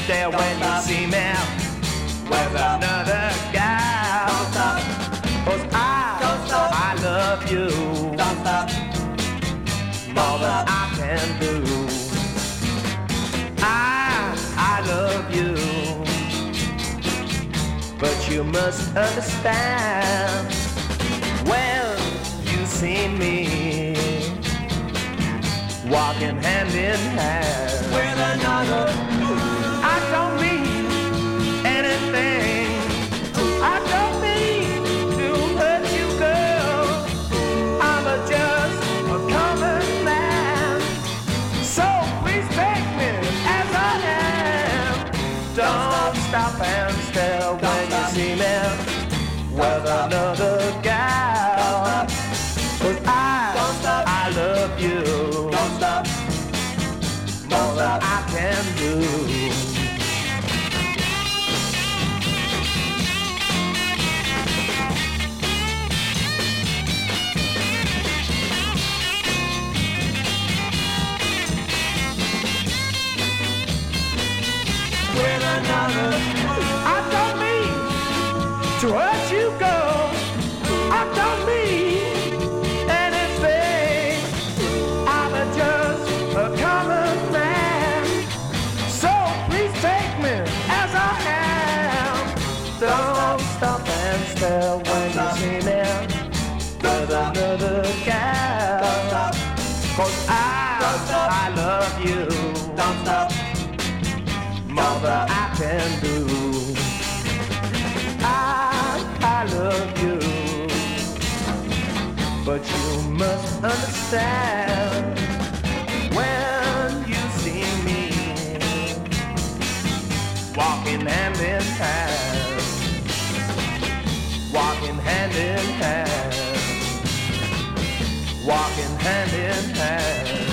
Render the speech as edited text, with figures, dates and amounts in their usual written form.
stare when you see me with another gal. 'Cause I love you more than I can do. I love you, but you must understand when you see me walking hand in hand with another. I don't mean anything. I don't mean to hurt you, girl. I'm just a common man. So please take me as I am. Don't stop and stare when you see me with another gal. 'Cause I love you more than I can do. With another, I don't mean to hurt you, girl. I don't mean anything. I'm just a common man. So please take me as I am. Don't stop and stare when you see me with another gal. 'Cause I love you. Don't stop. More than I can do. I love you, but you must understand when you see me walking hand in hand, walking hand in hand, walking hand in hand.